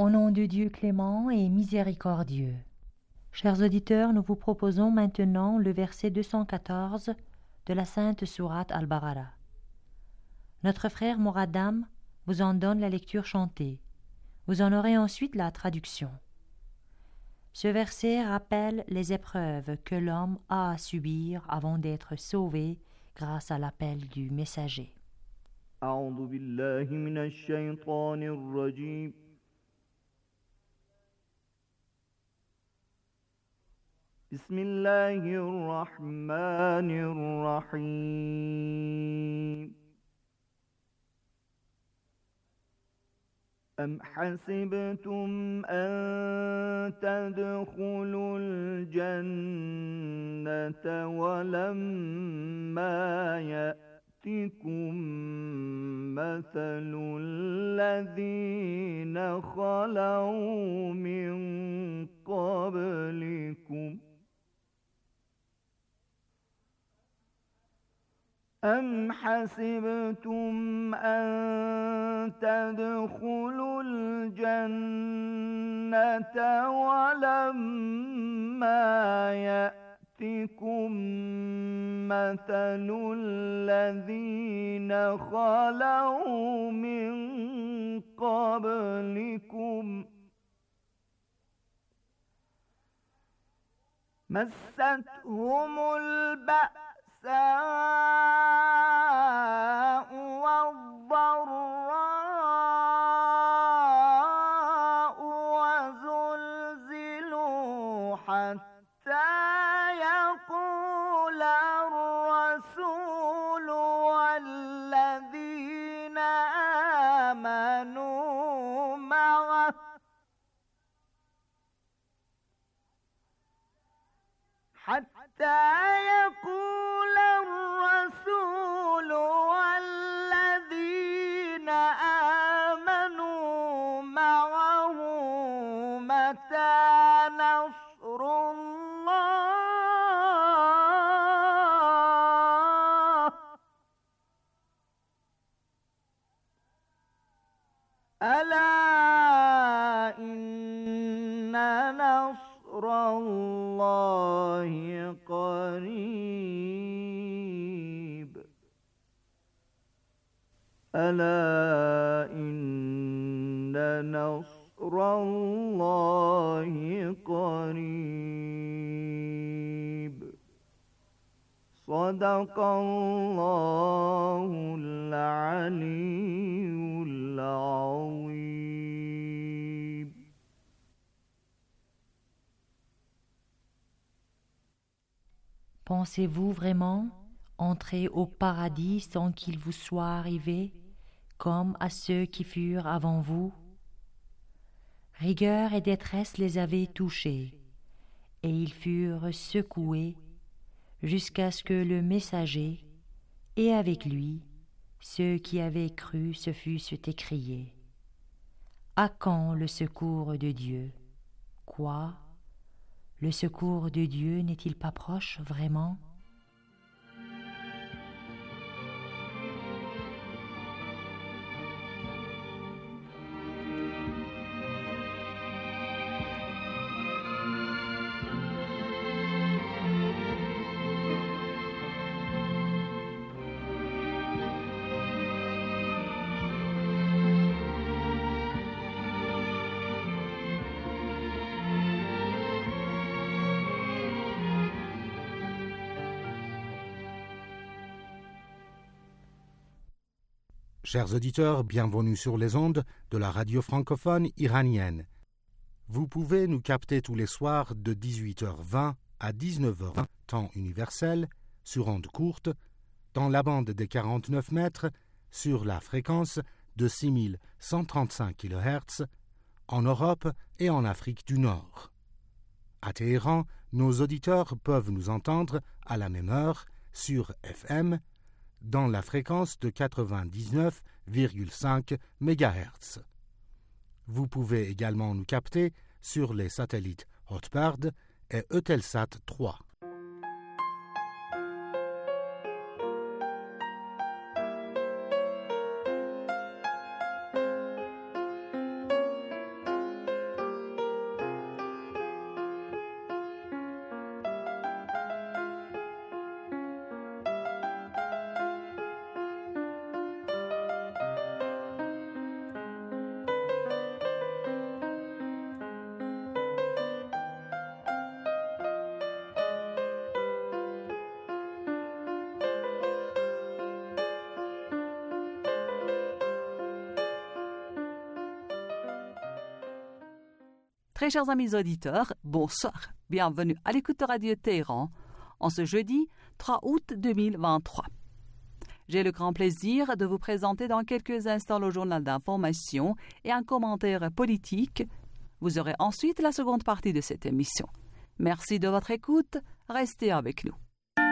Au nom de Dieu clément et miséricordieux. Chers auditeurs, nous vous proposons maintenant le verset 214 de la Sainte Sourate Al-Baqarah. Notre frère Moradam vous en donne la lecture chantée. Vous en aurez ensuite la traduction. Ce verset rappelle les épreuves que l'homme a à subir avant d'être sauvé grâce à l'appel du messager. أعوذ بالله من الشيطان الرجيم بسم الله الرحمن الرحيم أم حسبتم أن تدخلوا الجنة ولما يأتكم مثل الذين خلوا من قبلكم أم حسبتم أن تدخلوا الجنة ولما يأتكم مثل الذين خلوا من قبلكم مستهم البأساء والضراء وزلزلوا حتى يقول الرسول والذين آمنوا معه حتى يقول الرسول والذين آمنوا معه متى نصر الله ألا إن نصر الله قريب ألا إن نصر الله قريب صدق الله العلي العظيم. Pensez-vous vraiment entrer au paradis sans qu'il vous soit arrivé, comme à ceux qui furent avant vous? Rigueur et détresse les avaient touchés, et ils furent secoués jusqu'à ce que le messager, et avec lui, ceux qui avaient cru se fussent écriés. À quand le secours de Dieu? Quoi? Le secours de Dieu n'est-il pas proche vraiment? Chers auditeurs, bienvenue sur les ondes de la radio francophone iranienne. Vous pouvez nous capter tous les soirs de 18h20 à 19h20, temps universel, sur ondes courtes, dans la bande des 49 mètres, sur la fréquence de 6135 kHz, en Europe et en Afrique du Nord. À Téhéran, nos auditeurs peuvent nous entendre à la même heure sur FM, dans la fréquence de 99,5 MHz. Vous pouvez également nous capter sur les satellites Hotbird et Eutelsat 3. Très chers amis auditeurs, bonsoir. Bienvenue à l'écoute de Radio Téhéran en ce jeudi 3 août 2023. J'ai le grand plaisir de vous présenter dans quelques instants le journal d'information et un commentaire politique. Vous aurez ensuite la seconde partie de cette émission. Merci de votre écoute. Restez avec nous.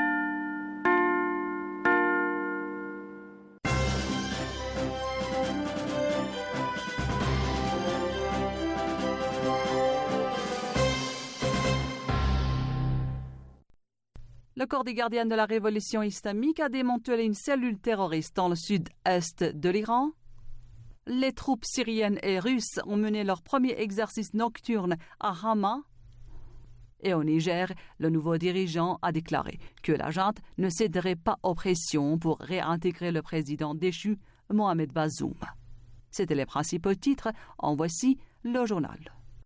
Le corps des gardiens de la révolution islamique a démantelé une cellule terroriste dans le sud-est de l'Iran. Les troupes syriennes et russes ont mené leur premier exercice nocturne à Hama. Et au Niger, le nouveau dirigeant a déclaré que la junte ne céderait pas aux pressions pour réintégrer le président déchu, Mohamed Bazoum. C'étaient les principaux titres. En voici le journal.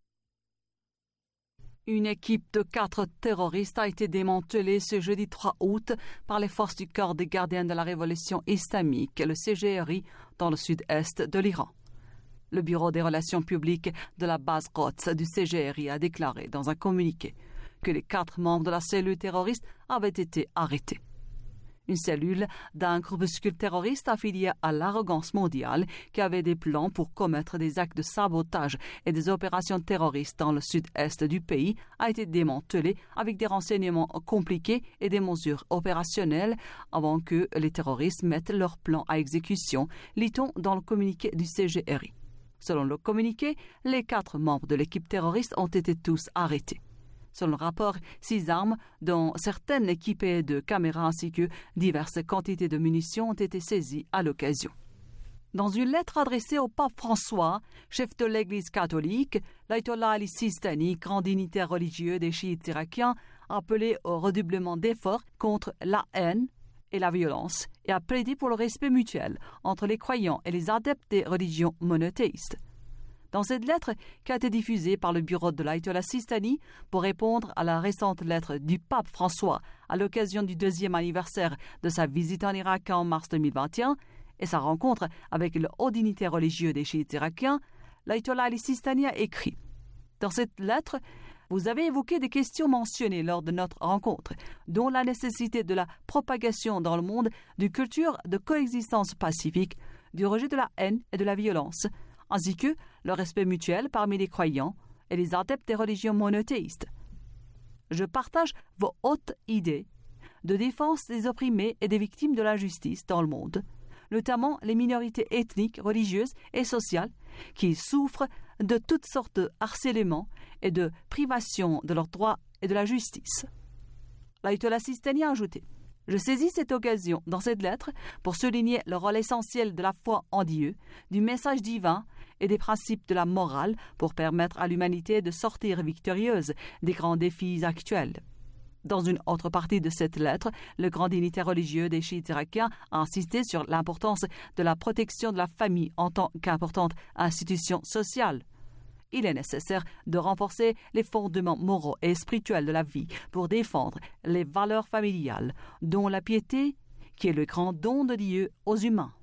Une équipe de 4 terroristes a été démantelée ce jeudi 3 août par les forces du corps des gardiens de la révolution islamique, le CGRI, dans le sud-est de l'Iran. Le bureau des relations publiques de la base Quds du CGRI a déclaré dans un communiqué que les 4 membres de la cellule terroriste avaient été arrêtés. Une cellule d'un groupuscule terroriste affilié à l'Arrogance mondiale qui avait des plans pour commettre des actes de sabotage et des opérations terroristes dans le sud-est du pays a été démantelée avec des renseignements compliqués et des mesures opérationnelles avant que les terroristes mettent leurs plans à exécution, lit-on dans le communiqué du CGRI. Selon le communiqué, les 4 membres de l'équipe terroriste ont été tous arrêtés. Selon le rapport, 6 armes, dont certaines équipées de caméras ainsi que diverses quantités de munitions ont été saisies à l'occasion. Dans une lettre adressée au pape François, chef de l'Église catholique, l'Ayatollah Ali Sistani, grand dignitaire religieux des chiites irakiens, a appelé au redoublement d'efforts contre la haine et la violence et a plaidé pour le respect mutuel entre les croyants et les adeptes des religions monothéistes. Dans cette lettre, qui a été diffusée par le bureau de l'Ayatollah Sistani pour répondre à la récente lettre du pape François à l'occasion du 2e anniversaire de sa visite en Irak en mars 2021 et sa rencontre avec le haut dignitaire religieux des chiites irakiens, l'Ayatollah Ali Sistani a écrit « Dans cette lettre, vous avez évoqué des questions mentionnées lors de notre rencontre, dont la nécessité de la propagation dans le monde d'une culture de coexistence pacifique, du rejet de la haine et de la violence, ainsi que le respect mutuel parmi les croyants et les adeptes des religions monothéistes. Je partage vos hautes idées de défense des opprimés et des victimes de l'injustice dans le monde, notamment les minorités ethniques, religieuses et sociales qui souffrent de toutes sortes de harcèlements et de privations de leurs droits et de la justice. » L'Ayatollah Sistani a ajouté « Je saisis cette occasion dans cette lettre pour souligner le rôle essentiel de la foi en Dieu, du message divin et des principes de la morale pour permettre à l'humanité de sortir victorieuse des grands défis actuels. » Dans une autre partie de cette lettre, le grand dignitaire religieux des chiites irakiens a insisté sur l'importance de la protection de la famille en tant qu'importante institution sociale. Il est nécessaire de renforcer les fondements moraux et spirituels de la vie pour défendre les valeurs familiales, dont la piété, qui est le grand don de Dieu aux humains.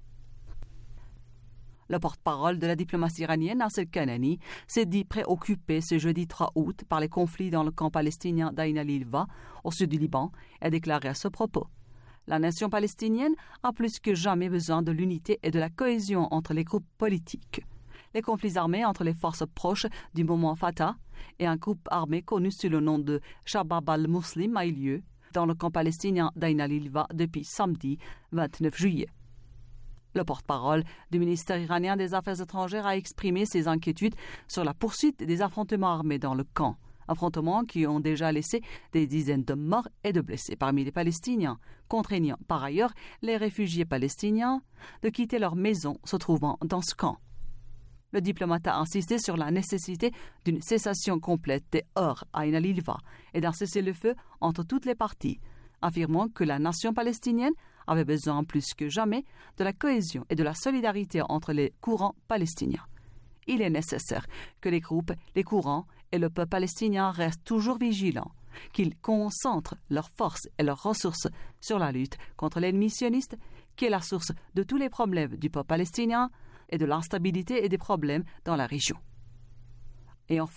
Le porte-parole de la diplomatie iranienne, Nasser Kanani, s'est dit préoccupé ce jeudi 3 août par les conflits dans le camp palestinien d'Ain al-Hilwa, au sud du Liban, et a déclaré à ce propos « La nation palestinienne a plus que jamais besoin de l'unité et de la cohésion entre les groupes politiques. Les conflits armés entre les forces proches du mouvement Fatah et un groupe armé connu sous le nom de Shabab al-Muslim a eu lieu dans le camp palestinien d'Ain al-Hilwa depuis samedi 29 juillet. Le porte-parole du ministère iranien des Affaires étrangères a exprimé ses inquiétudes sur la poursuite des affrontements armés dans le camp, affrontements qui ont déjà laissé des dizaines de morts et de blessés parmi les Palestiniens, contraignant par ailleurs les réfugiés palestiniens de quitter leurs maisons se trouvant dans ce camp. Le diplomate a insisté sur la nécessité d'une cessation complète des heurts à Ain al-Hilwa et d'un cessez-le-feu entre toutes les parties, affirmant que la nation palestinienne avait besoin plus que jamais de la cohésion et de la solidarité entre les courants palestiniens. Il est nécessaire que les groupes, les courants et le peuple palestinien restent toujours vigilants, qu'ils concentrent leurs forces et leurs ressources sur la lutte contre l'ennemi sioniste, qui est la source de tous les problèmes du peuple palestinien et de l'instabilité et des problèmes dans la région. Et enfin,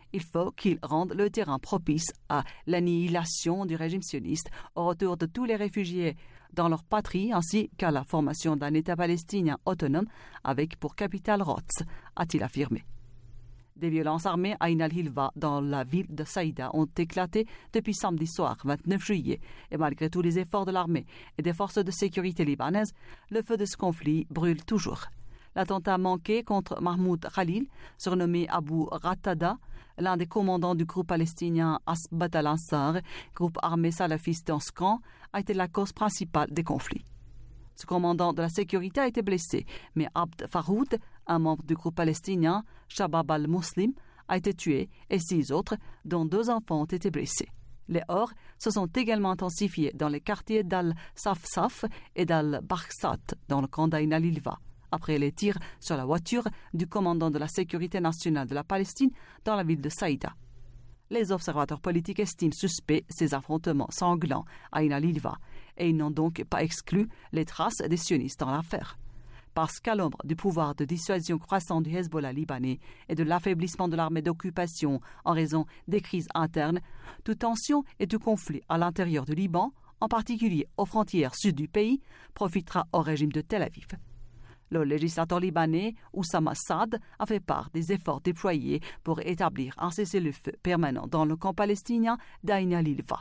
il faut qu'ils rendent le terrain propice à l'annihilation du régime sioniste, au retour de tous les réfugiés dans leur patrie, ainsi qu'à la formation d'un État palestinien autonome avec pour capitale Rhodes, a-t-il affirmé. Des violences armées à Ain al-Hilwa dans la ville de Saïda ont éclaté depuis samedi soir, 29 juillet, et malgré tous les efforts de l'armée et des forces de sécurité libanaises, le feu de ce conflit brûle toujours. L'attentat manqué contre Mahmoud Khalil, surnommé Abu Rattada, l'un des commandants du groupe palestinien Asbat al-Ansar, groupe armé salafiste dans ce camp, a été la cause principale des conflits. Ce commandant de la sécurité a été blessé, mais Abd Faroud, un membre du groupe palestinien Shabab al-Muslim, a été tué et 6 autres, dont 2 enfants, ont été blessés. Les horreurs se sont également intensifiées dans les quartiers d'Al-Safsaf et d'Al-Bakhsat, dans le camp d'Ain al-Hilwa, après les tirs sur la voiture du commandant de la sécurité nationale de la Palestine dans la ville de Saïda. Les observateurs politiques estiment suspects ces affrontements sanglants à Ain al-Hilwa et ils n'ont donc pas exclu les traces des sionistes dans l'affaire. Parce qu'à l'ombre du pouvoir de dissuasion croissant du Hezbollah libanais et de l'affaiblissement de l'armée d'occupation en raison des crises internes, toute tension et tout conflit à l'intérieur du Liban, en particulier aux frontières sud du pays, profitera au régime de Tel Aviv. Le législateur libanais Oussama Saad a fait part des efforts déployés pour établir un cessez-le-feu permanent dans le camp palestinien d'Ain al-Hilwa.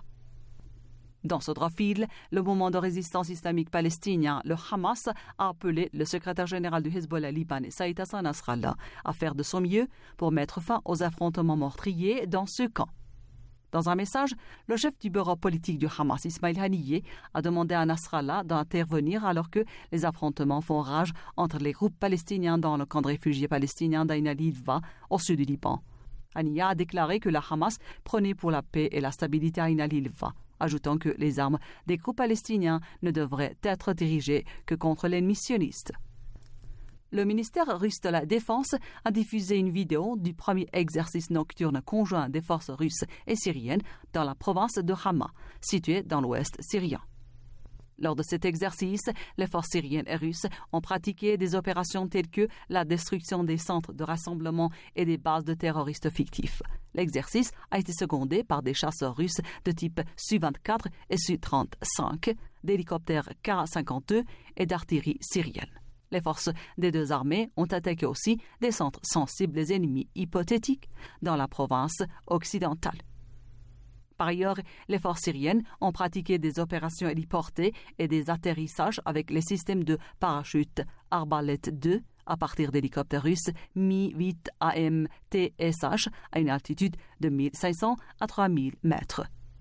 Dans ce droit fil, le mouvement de résistance islamique palestinien, le Hamas, a appelé le secrétaire général du Hezbollah libanais, Saïd Hassan Nasrallah, à faire de son mieux pour mettre fin aux affrontements meurtriers dans ce camp. Dans un message, le chef du bureau politique du Hamas, Ismail Haniyeh, a demandé à Nasrallah d'intervenir alors que les affrontements font rage entre les groupes palestiniens dans le camp de réfugiés palestiniens d'Ain al-Hilwa, au sud du Liban. Haniyeh a déclaré que la Hamas prenait pour la paix et la stabilité à Ain al-Hilwa, ajoutant que les armes des groupes palestiniens ne devraient être dirigées que contre l'ennemi sioniste. Le ministère russe de la Défense a diffusé une vidéo du premier exercice nocturne conjoint des forces russes et syriennes dans la province de Hama, située dans l'ouest syrien. Lors de cet exercice, les forces syriennes et russes ont pratiqué des opérations telles que la destruction des centres de rassemblement et des bases de terroristes fictifs. L'exercice a été secondé par des chasseurs russes de type Su-24 et Su-35, d'hélicoptères Ka-52 et d'artillerie syrienne. Les forces des 2 armées ont attaqué aussi des centres sensibles des ennemis hypothétiques dans la province occidentale. Par ailleurs, les forces syriennes ont pratiqué des opérations héliportées et des atterrissages avec les systèmes de parachute Arbalet 2 à partir d'hélicoptères russes Mi-8 AMTSH à une altitude de 1500 à 3000 mètres.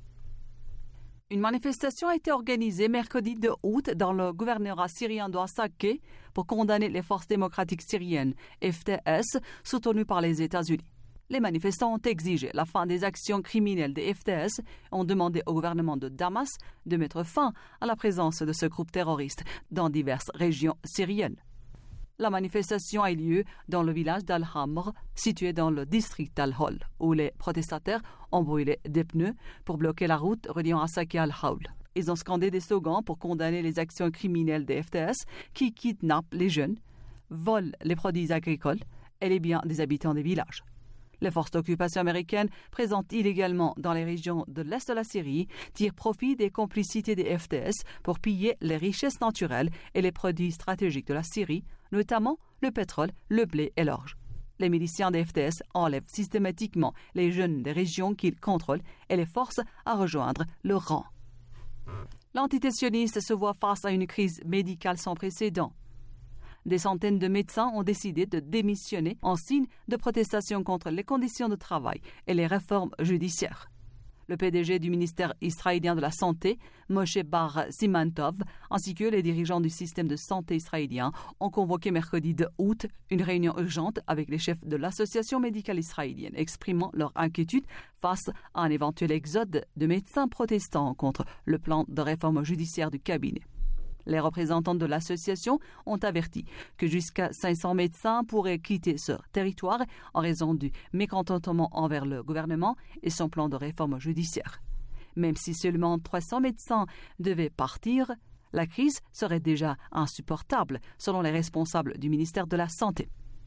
Une manifestation a été organisée mercredi 2 août dans le gouvernorat syrien d'Ouassake pour condamner les forces démocratiques syriennes, FTS, soutenues par les États-Unis. Les manifestants ont exigé la fin des actions criminelles des FTS et ont demandé au gouvernement de Damas de mettre fin à la présence de ce groupe terroriste dans diverses régions syriennes. La manifestation a eu lieu dans le village d'Al-Hamr, situé dans le district d'Al-Hol, où les protestataires ont brûlé des pneus pour bloquer la route reliant Assaké à Al-Hawl. Ils ont scandé des slogans pour condamner les actions criminelles des FTS qui kidnappent les jeunes, volent les produits agricoles et les biens des habitants des villages. Les forces d'occupation américaines, présentes illégalement dans les régions de l'est de la Syrie, tirent profit des complicités des FTS pour piller les richesses naturelles et les produits stratégiques de la Syrie, notamment le pétrole, le blé et l'orge. Les miliciens des FTS enlèvent systématiquement les jeunes des régions qu'ils contrôlent et les forcent à rejoindre leur rang. L'entité sioniste se voit face à une crise médicale sans précédent. Des centaines de médecins ont décidé de démissionner en signe de protestation contre les conditions de travail et les réformes judiciaires. Le PDG du ministère israélien de la Santé, Moshe Bar Simantov, ainsi que les dirigeants du système de santé israélien ont convoqué mercredi 2 août une réunion urgente avec les chefs de l'association médicale israélienne, exprimant leur inquiétude face à un éventuel exode de médecins protestants contre le plan de réforme judiciaire du cabinet. Les représentants de l'association ont averti que jusqu'à 500 médecins pourraient quitter ce territoire en raison du mécontentement envers le gouvernement et son plan de réforme judiciaire. Même si seulement 300 médecins devaient partir, la crise serait déjà insupportable, selon les responsables du ministère de la Santé.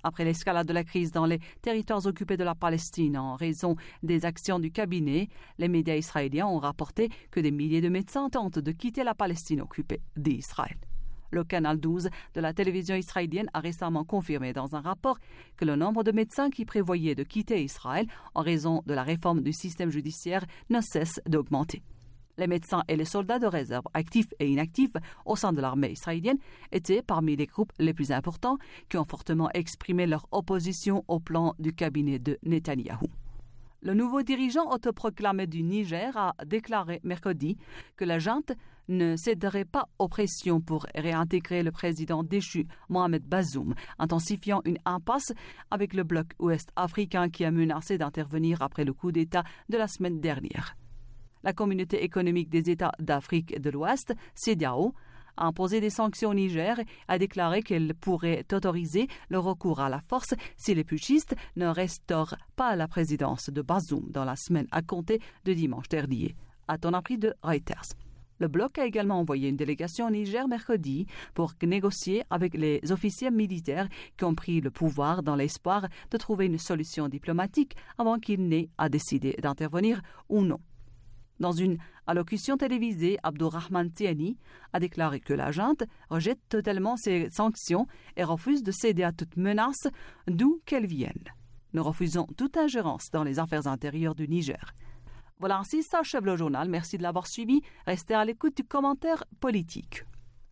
Après l'escalade de la crise dans les territoires occupés de la Palestine en raison des actions du cabinet, les médias israéliens ont rapporté que des milliers de médecins tentent de quitter la Palestine occupée d'Israël. Le canal 12 de la télévision israélienne a récemment confirmé dans un rapport que le nombre de médecins qui prévoyaient de quitter Israël en raison de la réforme du système judiciaire ne cesse d'augmenter. Les médecins et les soldats de réserve actifs et inactifs au sein de l'armée israélienne étaient parmi les groupes les plus importants qui ont fortement exprimé leur opposition au plan du cabinet de Netanyahou. Le nouveau dirigeant autoproclamé du Niger a déclaré mercredi que la junte ne céderait pas aux pressions pour réintégrer le président déchu Mohamed Bazoum, intensifiant une impasse avec le bloc ouest-africain qui a menacé d'intervenir après le coup d'État de la semaine dernière. La communauté économique des États d'Afrique de l'Ouest, CEDEAO, a imposé des sanctions au Niger et a déclaré qu'elle pourrait autoriser le recours à la force si les putschistes ne restaurent pas la présidence de Bazoum dans la semaine à compter de dimanche dernier, a-t-on appris de Reuters. Le bloc a également envoyé une délégation au Niger mercredi pour négocier avec les officiers militaires qui ont pris le pouvoir dans l'espoir de trouver une solution diplomatique avant qu'il n'ait à décider d'intervenir ou non. Dans une allocution télévisée, Abdourahmane Tiani a déclaré que la junte rejette totalement ces sanctions et refuse de céder à toute menace, d'où qu'elles viennent. Nous refusons toute ingérence dans les affaires intérieures du Niger. Voilà, ainsi s'achève le journal. Merci de l'avoir suivi. Restez à l'écoute du commentaire politique.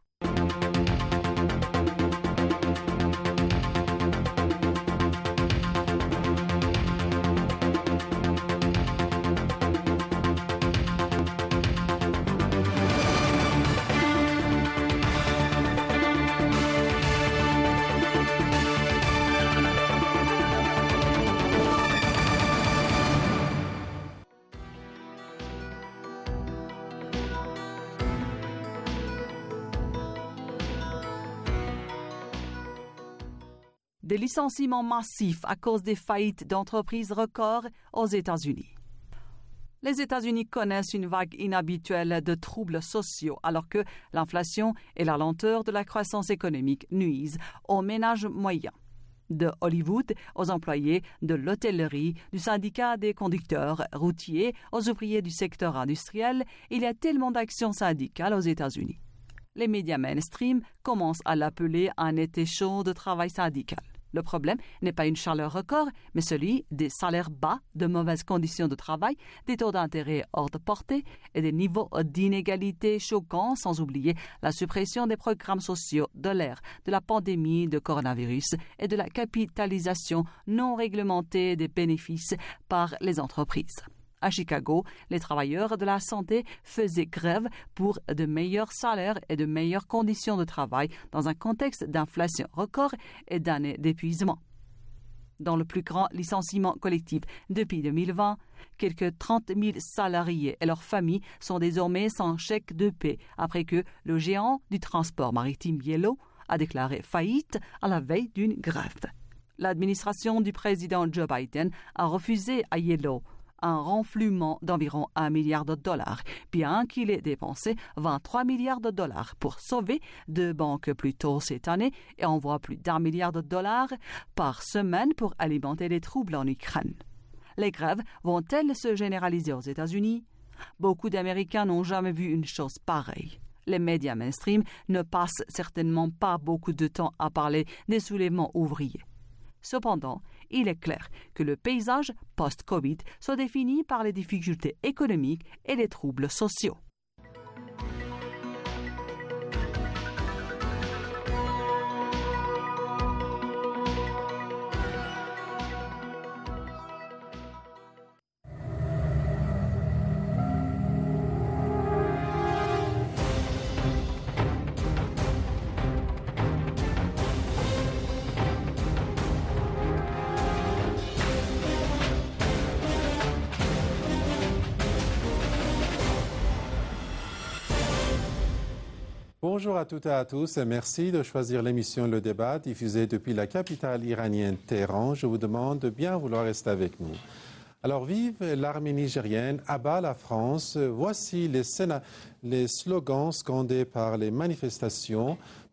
Des licenciements massifs à cause des faillites d'entreprises records aux États-Unis. Les États-Unis connaissent une vague inhabituelle de troubles sociaux alors que l'inflation et la lenteur de la croissance économique nuisent aux ménages moyens. De Hollywood aux employés de l'hôtellerie, du syndicat des conducteurs routiers aux ouvriers du secteur industriel, il y a tellement d'actions syndicales aux États-Unis. Les médias mainstream commencent à l'appeler un été chaud de travail syndical. Le problème n'est pas une chaleur record, mais celui des salaires bas, de mauvaises conditions de travail, des taux d'intérêt hors de portée et des niveaux d'inégalité choquants, sans oublier la suppression des programmes sociaux de l'ère de la pandémie de coronavirus et de la capitalisation non réglementée des bénéfices par les entreprises. À Chicago, les travailleurs de la santé faisaient grève pour de meilleurs salaires et de meilleures conditions de travail dans un contexte d'inflation record et d'années d'épuisement. Dans le plus grand licenciement collectif depuis 2020, quelques 30 000 salariés et leurs familles sont désormais sans chèque de paie après que le géant du transport maritime Yellow a déclaré faillite à la veille d'une grève. L'administration du président Joe Biden a refusé à Yellow un renflouement d'environ $1 milliard, bien qu'il ait dépensé 23 milliards de dollars pour sauver deux banques plus tôt cette année et envoie plus d'$1 milliard par semaine pour alimenter les troubles en Ukraine. Les grèves vont-elles se généraliser aux États-Unis? Beaucoup d'Américains n'ont jamais vu une chose pareille. Les médias mainstream ne passent certainement pas beaucoup de temps à parler des soulèvements ouvriers. Cependant, il est clair que le paysage post-Covid se définit par les difficultés économiques et les troubles sociaux. Bonjour à toutes et à tous et merci de choisir l'émission Le Débat diffusée depuis la capitale iranienne Téhéran. Je vous demande de bien vouloir rester avec nous. Alors vive l'armée nigérienne, abat la France. Voici les slogans scandés par les manifestations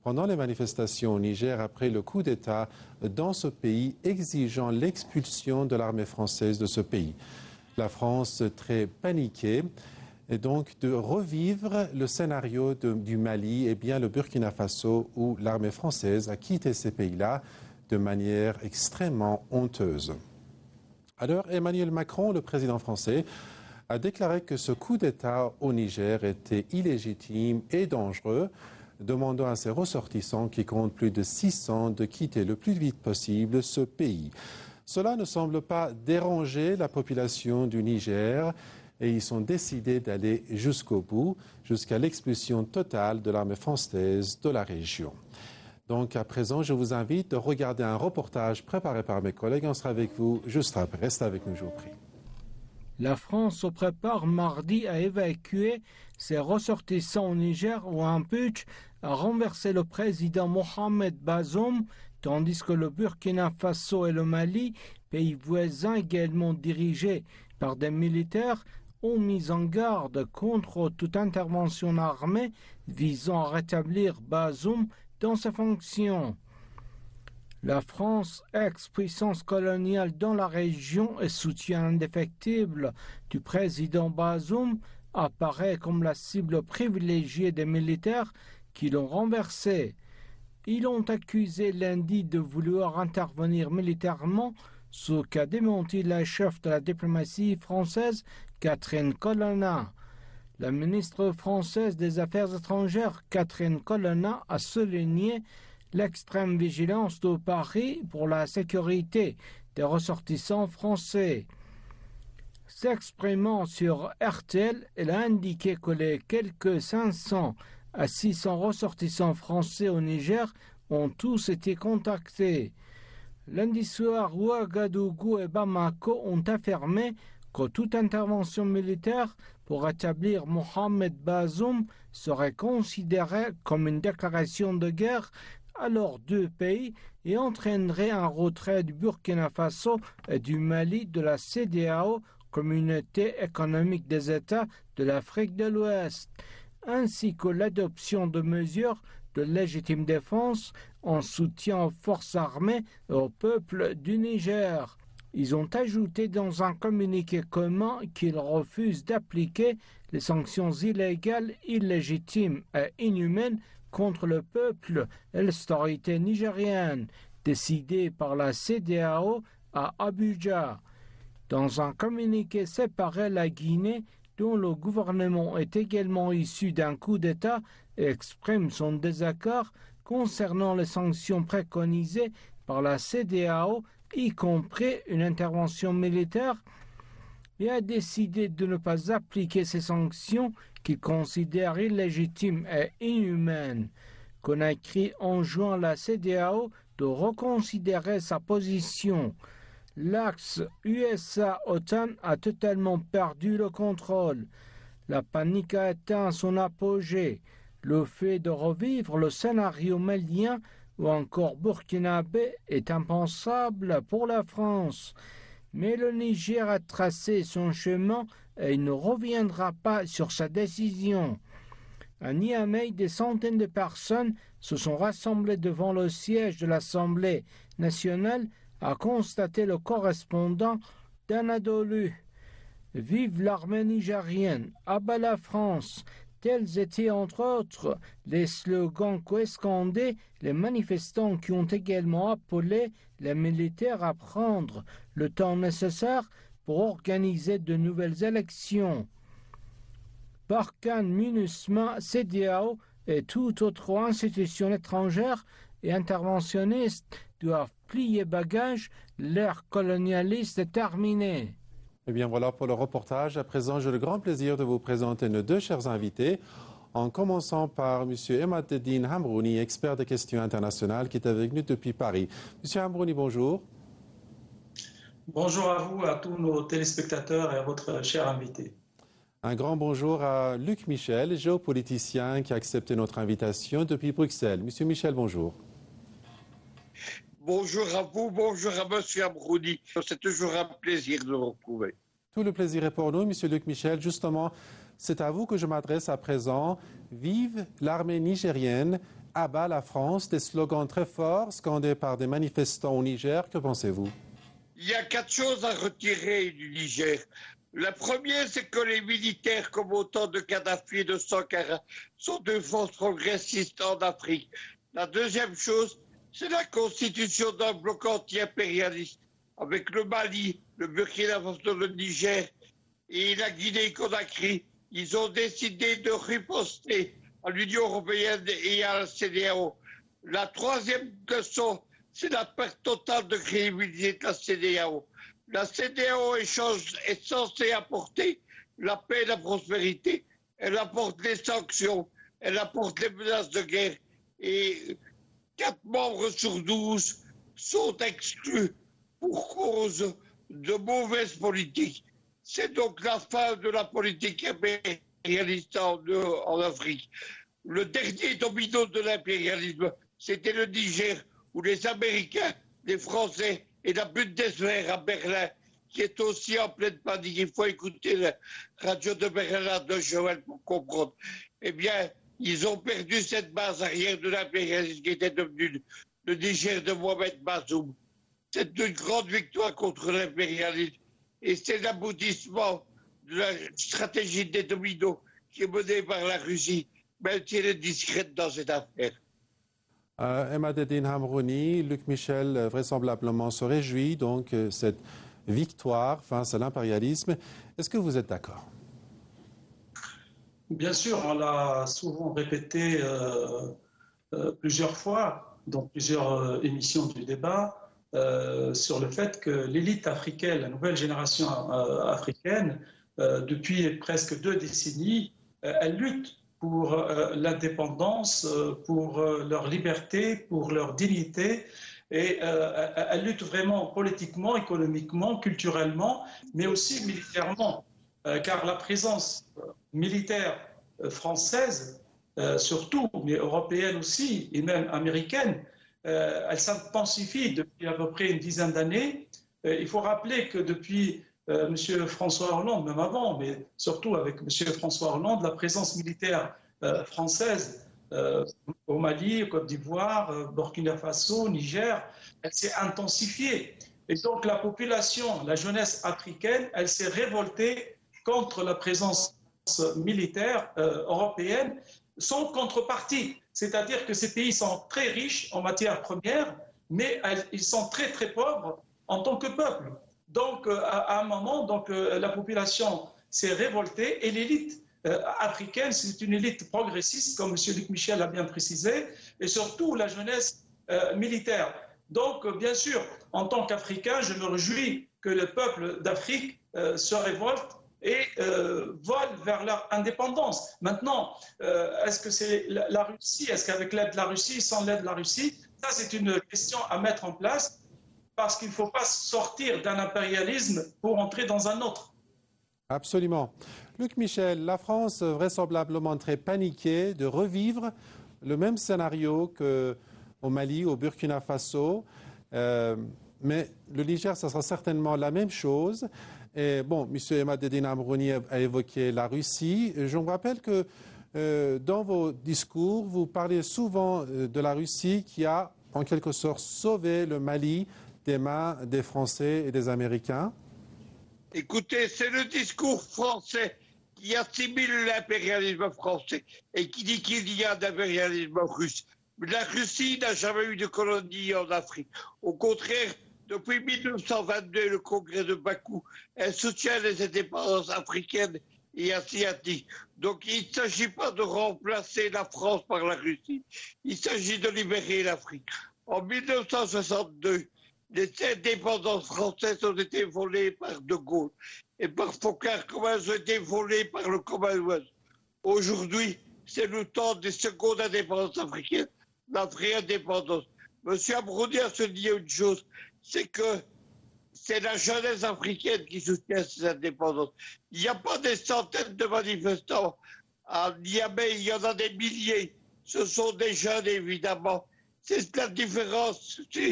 pendant les manifestations au Niger après le coup d'État dans ce pays exigeant l'expulsion de l'armée française de ce pays. La France très paniquée et donc de revivre le scénario du Mali et bien le Burkina Faso où l'armée française a quitté ces pays-là de manière extrêmement honteuse. Alors Emmanuel Macron, le président français, a déclaré que ce coup d'État au Niger était illégitime et dangereux, demandant à ses ressortissants qui comptent plus de 600 de quitter le plus vite possible ce pays. Cela ne semble pas déranger la population du Niger et ils sont décidés d'aller jusqu'au bout, jusqu'à l'expulsion totale de l'armée française de la région. Donc à présent, je vous invite à regarder un reportage préparé par mes collègues. On sera avec vous juste après. Restez avec nous, je vous prie. La France se prépare mardi à évacuer ses ressortissants au Niger où un putsch a renversé le président Mohamed Bazoum, tandis que le Burkina Faso et le Mali, pays voisins également dirigés par des militaires, ont mis en garde contre toute intervention armée visant à rétablir Bazoum dans ses fonctions. La France, ex-puissance coloniale dans la région et soutien indéfectible du président Bazoum, apparaît comme la cible privilégiée des militaires qui l'ont renversé. Ils ont accusé lundi de vouloir intervenir militairement, ce qu'a démenti la chef de la diplomatie française, Catherine Colonna. La ministre française des Affaires étrangères, Catherine Colonna, a souligné l'extrême vigilance de Paris pour la sécurité des ressortissants français. S'exprimant sur RTL, elle a indiqué que les quelques 500 à 600 ressortissants français au Niger ont tous été contactés. Lundi soir, Ouagadougou et Bamako ont affirmé que toute intervention militaire pour rétablir Mohamed Bazoum serait considérée comme une déclaration de guerre à leurs deux pays et entraînerait un retrait du Burkina Faso et du Mali de la CEDEAO, Communauté économique des États de l'Afrique de l'Ouest, ainsi que l'adoption de mesures de légitime défense en soutien aux forces armées et au peuple du Niger. Ils ont ajouté dans un communiqué commun qu'ils refusent d'appliquer les sanctions illégales, illégitimes et inhumaines contre le peuple et l'autorité nigérienne, décidées par la CEDEAO à Abuja. Dans un communiqué séparé, la Guinée, dont le gouvernement est également issu d'un coup d'État, exprime son désaccord concernant les sanctions préconisées par la CEDEAO, y compris une intervention militaire, et a décidé de ne pas appliquer ces sanctions qu'il considère illégitimes et inhumaines. Conakry enjoint la CEDEAO de reconsidérer sa position. L'axe USA-OTAN a totalement perdu le contrôle. La panique a atteint son apogée. Le fait de revivre le scénario malien ou encore burkinabé est impensable pour la France. Mais le Niger a tracé son chemin et il ne reviendra pas sur sa décision. À Niamey, des centaines de personnes se sont rassemblées devant le siège de l'Assemblée nationale à constater le correspondant d'Anadolu. Vive l'armée nigérienne, abat la France. Tels étaient entre autres les slogans qu'escandaient les manifestants qui ont également appelé les militaires à prendre le temps nécessaire pour organiser de nouvelles élections. Barkhane, MINUSMA, CEDEAO et toute autre institution étrangère et interventionniste doivent plier bagages, l'ère colonialiste est terminée. Eh bien voilà pour le reportage. À présent, j'ai le grand plaisir de vous présenter nos deux chers invités, en commençant par M. Emateddine Hamrouni, expert des questions internationales, qui est avec nous depuis Paris. M. Hamrouni, bonjour. Bonjour à vous, à tous nos téléspectateurs et à votre cher invité. Un grand bonjour à Luc Michel, géopoliticien qui a accepté notre invitation depuis Bruxelles. Monsieur Michel, bonjour. Bonjour à vous, bonjour à M. Hamrouni. C'est toujours un plaisir de vous retrouver. Tout le plaisir est pour nous, Monsieur Luc Michel. Justement, c'est à vous que je m'adresse à présent. Vive l'armée nigérienne, à bas la France, des slogans très forts scandés par des manifestants au Niger. Que pensez-vous? Il y a 4 choses à retirer du Niger. La première, c'est que les militaires, comme au temps de Kadhafi et de Sankara, sont deux forces progressistes en Afrique. La deuxième chose, c'est la constitution d'un bloc anti-impérialiste avec le Mali, le Burkina Faso, le Niger et la Guinée-Conakry. Ils ont décidé de riposter à l'Union européenne et à la CEDEAO. La troisième leçon, c'est la perte totale de crédibilité de la CEDEAO. La CEDEAO est censée apporter la paix et la prospérité. Elle apporte les sanctions, elle apporte les menaces de guerre. Et 4 membres sur 12 sont exclus pour cause de mauvaise politique. C'est donc la fin de la politique impérialiste en Afrique. Le dernier domino de l'impérialisme, c'était le Niger, où les Américains, les Français et la Bundeswehr à Berlin, qui est aussi en pleine panique. Il faut écouter la radio de Berlin de Joël pour comprendre. Eh bien, ils ont perdu cette base arrière de l'impérialisme qui était devenu le Niger de Mohamed Bazoum. C'est une grande victoire contre l'impérialisme et c'est l'aboutissement de la stratégie des dominos qui est menée par la Russie, même si elle est discrète dans cette affaire. Emmadeddine Hamrouni, Luc Michel vraisemblablement se réjouit donc cette victoire face à l'impérialisme. Est-ce que vous êtes d'accord? Bien sûr, on l'a souvent répété plusieurs fois dans plusieurs émissions du débat sur le fait que l'élite africaine, la nouvelle génération africaine, depuis presque 2 décennies, elle lutte pour l'indépendance, pour leur liberté, pour leur dignité. Et elle lutte vraiment politiquement, économiquement, culturellement, mais aussi militairement. Car la présence militaire française, surtout, mais européenne aussi, et même américaine, elle s'intensifie depuis à peu près une dizaine d'années. Il faut rappeler que depuis M. François Hollande, même avant, mais surtout avec M. François Hollande, la présence militaire française au Mali, au Côte d'Ivoire, Burkina Faso, Niger, elle s'est intensifiée. Et donc la population, la jeunesse africaine, elle s'est révoltée contre la présence militaire européenne, sans contrepartie. C'est-à-dire que ces pays sont très riches en matières premières, mais ils sont très très pauvres en tant que peuple. Donc à un moment, donc, la population s'est révoltée et l'élite africaine, c'est une élite progressiste, comme M. Luc Michel l'a bien précisé, et surtout la jeunesse militaire. Donc, bien sûr, en tant qu'Africain, je me réjouis que le peuple d'Afrique se révolte et vole vers leur indépendance. Maintenant, est-ce que c'est la Russie? Est-ce qu'avec l'aide de la Russie, sans l'aide de la Russie? Ça, c'est une question à mettre en place parce qu'il ne faut pas sortir d'un impérialisme pour entrer dans un autre. Absolument. Luc Michel, la France vraisemblablement très paniquée de revivre le même scénario qu'au Mali, au Burkina Faso. Mais le Niger, ça sera certainement la même chose. Et bon, M. Emmadeddine Hamrouni a évoqué la Russie. Je me rappelle que dans vos discours, vous parlez souvent de la Russie qui a en quelque sorte sauvé le Mali des mains des Français et des Américains. Écoutez, c'est le discours français qui assimile l'impérialisme français et qui dit qu'il y a un impérialisme russe. Mais la Russie n'a jamais eu de colonie en Afrique. Au contraire, depuis 1922, le congrès de Bakou, elle soutient les indépendances africaines et asiatiques. Donc il ne s'agit pas de remplacer la France par la Russie, il s'agit de libérer l'Afrique. En 1962, les indépendances françaises ont été volées par De Gaulle et par Foccart, comme elles ont été volées par le Commonwealth. Aujourd'hui, c'est le temps des secondes indépendances africaines, la vraie indépendance. Monsieur Hamrouni a souligné une chose, c'est que c'est la jeunesse africaine qui soutient ces indépendances. Il n'y a pas des centaines de manifestants à Niamey, il y en a des milliers. Ce sont des jeunes, évidemment. C'est la différence.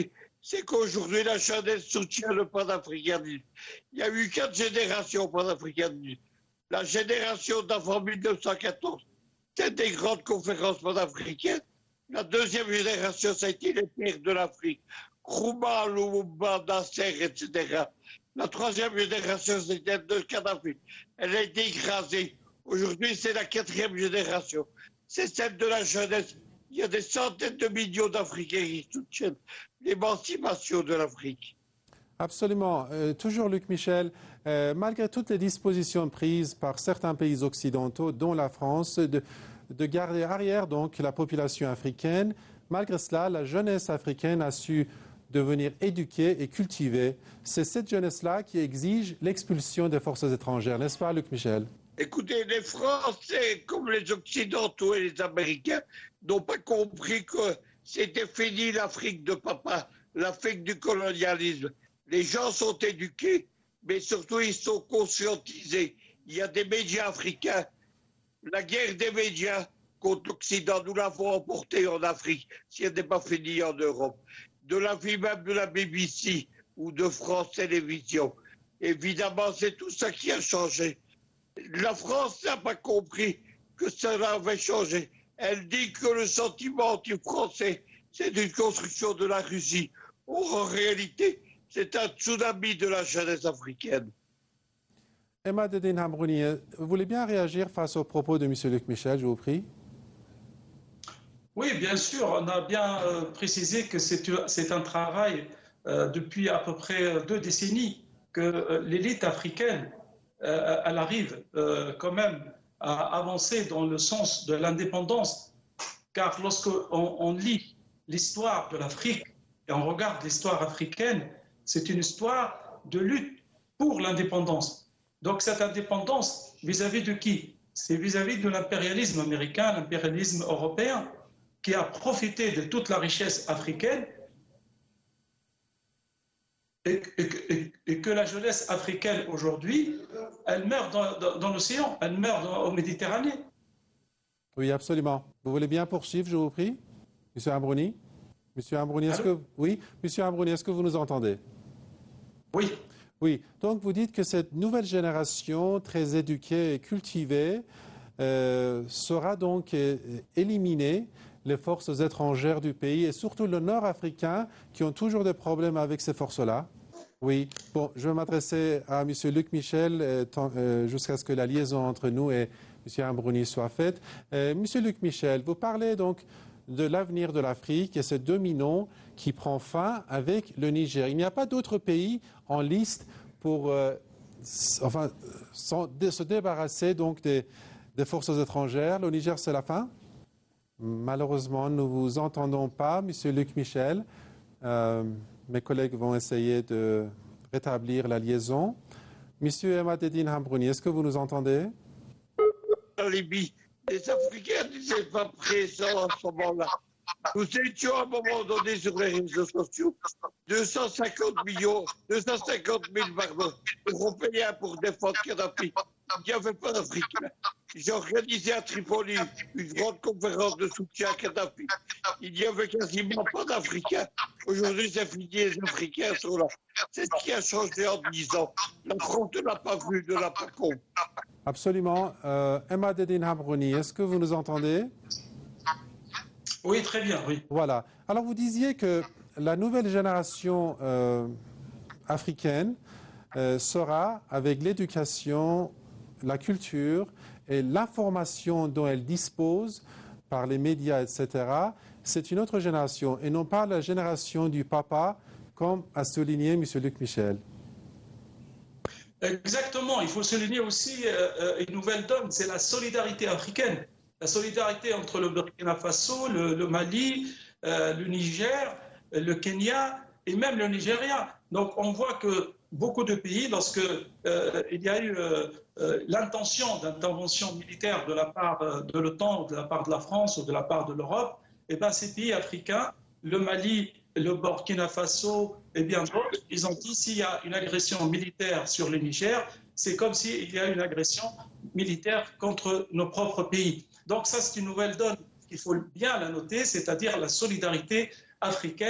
c'est qu'aujourd'hui, la jeunesse soutient le panafricanisme. Il y a eu 4 générations panafricanisme. La génération d'avant 1914, c'était des grandes conférences panafricaines. La deuxième génération, ça a été les pères de l'Afrique. Nkrumah, Lumumba, Nasser, etc. La troisième génération, c'était de Kadhafi. Elle a été écrasée. Aujourd'hui, c'est la 4e génération. C'est celle de la jeunesse. Il y a des centaines de millions d'Africains qui soutiennent l'émancipation de l'Afrique. Absolument. Toujours Luc Michel, malgré toutes les dispositions prises par certains pays occidentaux, dont la France, de garder arrière donc la population africaine, malgré cela, la jeunesse africaine a su devenir éduquée et cultivée. C'est cette jeunesse-là qui exige l'expulsion des forces étrangères, n'est-ce pas, Luc Michel? Écoutez, les Français, comme les Occidentaux et les Américains, n'ont pas compris que c'était fini l'Afrique de papa, l'Afrique du colonialisme. Les gens sont éduqués, mais surtout ils sont conscientisés. Il y a des médias africains. La guerre des médias contre l'Occident, nous l'avons emportée en Afrique, si elle n'est pas finie en Europe. De l'avis même de la BBC ou de France Télévisions. Évidemment, c'est tout ça qui a changé. La France n'a pas compris que cela avait changé. Elle dit que le sentiment anti-français, c'est une construction de la Russie. Or, en réalité, c'est un tsunami de la jeunesse africaine. Emma Dedine Hamrouni, vous voulez bien réagir face aux propos de M. Luc Michel, je vous prie? Oui, bien sûr. On a bien précisé que c'est un travail depuis à peu près 2 décennies que l'élite africaine, elle arrive quand même à avancer dans le sens de l'indépendance. Car lorsqu'on lit l'histoire de l'Afrique et on regarde l'histoire africaine, c'est une histoire de lutte pour l'indépendance. Donc cette indépendance, vis-à-vis de qui? C'est vis-à-vis de l'impérialisme américain, l'impérialisme européen, qui a profité de toute la richesse africaine et que la jeunesse africaine aujourd'hui, elle meurt dans l'océan, elle meurt en Méditerranée. Oui, absolument. Vous voulez bien poursuivre, je vous prie, M. Hamrouni? Monsieur Hamrouni, est-ce que vous nous entendez? Oui. Oui, donc vous dites que cette nouvelle génération très éduquée et cultivée saura donc éliminer les forces étrangères du pays et surtout le nord africain qui ont toujours des problèmes avec ces forces-là. Oui, bon, je vais m'adresser à M. Luc Michel jusqu'à ce que la liaison entre nous et M. Hamrouni soit faite. M. Luc Michel, vous parlez donc de l'avenir de l'Afrique et ce dominant qui prend fin avec le Niger. Il n'y a pas d'autres pays en liste pour se débarrasser donc des forces étrangères. Le Niger, c'est la fin? Malheureusement, nous ne vous entendons pas, M. Luc Michel. Mes collègues vont essayer de rétablir la liaison. M. Emma Dedine Hamrouni, est-ce que vous nous entendez? En Libye, les Africains n'étaient pas présents à ce moment-là. Nous étions à un moment donné sur les réseaux sociaux 250 000 Européens pour défendre Kadhafi. Il n'y avait pas d'Africains. J'ai organisé à Tripoli une grande conférence de soutien à Kadhafi. Il n'y avait quasiment pas d'Africains. Aujourd'hui, c'est fini, les Africains sont là. C'est ce qui a changé en 10 ans. La France ne l'a pas vu, ne l'a pas compris. Absolument. Emma Dedine Hamrouni, est-ce que vous nous entendez? Oui, très bien, oui. Voilà. Alors, vous disiez que la nouvelle génération africaine sera, avec l'éducation, la culture et l'information dont elle dispose par les médias, etc., c'est une autre génération et non pas la génération du papa, comme a souligné M. Luc Michel. Exactement. Il faut souligner aussi une nouvelle donne, c'est la solidarité africaine. La solidarité entre le Burkina Faso, le Mali, le Niger, le Kenya et même le Nigeria. Donc on voit que beaucoup de pays, lorsque il y a eu l'intention d'intervention militaire de la part de l'OTAN, ou de la part de la France ou de la part de l'Europe, eh bien, ces pays africains, le Mali, le Burkina Faso et bien d'autres, ils ont dit s'il y a une agression militaire sur le Niger, c'est comme s'il y a une agression militaire contre nos propres pays. Donc ça, c'est une nouvelle donne qu'il faut bien la noter, c'est-à-dire la solidarité africaine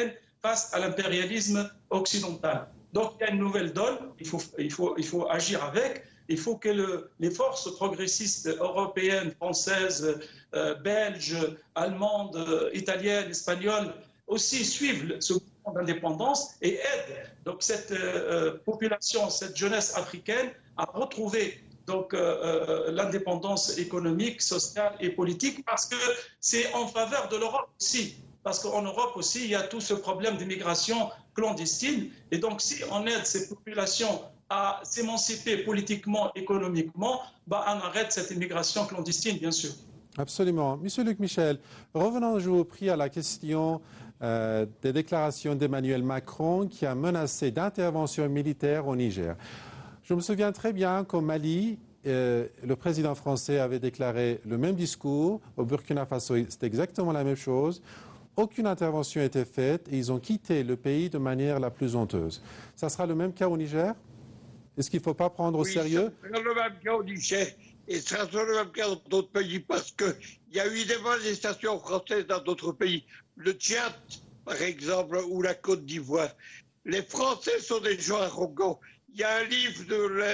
face à l'impérialisme occidental. Donc il y a une nouvelle donne, il faut agir avec. Il faut que les forces progressistes européennes, françaises, belges, allemandes, italiennes, espagnoles aussi suivent ce mouvement d'indépendance et aident donc cette population, cette jeunesse africaine à retrouver donc l'indépendance économique, sociale et politique, parce que c'est en faveur de l'Europe aussi. Parce qu'en Europe aussi, il y a tout ce problème d'immigration clandestine. Et donc, si on aide ces populations à s'émanciper politiquement, économiquement, on arrête cette immigration clandestine, bien sûr. Absolument. Monsieur Luc Michel, revenons, je vous prie, à la question des déclarations d'Emmanuel Macron qui a menacé d'intervention militaire au Niger. Je me souviens très bien qu'au Mali, le président français avait déclaré le même discours. Au Burkina Faso, c'était exactement la même chose. Aucune intervention n'a été faite et ils ont quitté le pays de manière la plus honteuse. Ça sera le même cas au Niger? Est-ce qu'il ne faut pas prendre au sérieux? Ça sera le même cas au Niger et ça sera le même cas dans d'autres pays parce qu'il y a eu des manifestations françaises dans d'autres pays. Le Tchad, par exemple, ou la Côte d'Ivoire. Les Français sont des gens arrogants. Il y a un livre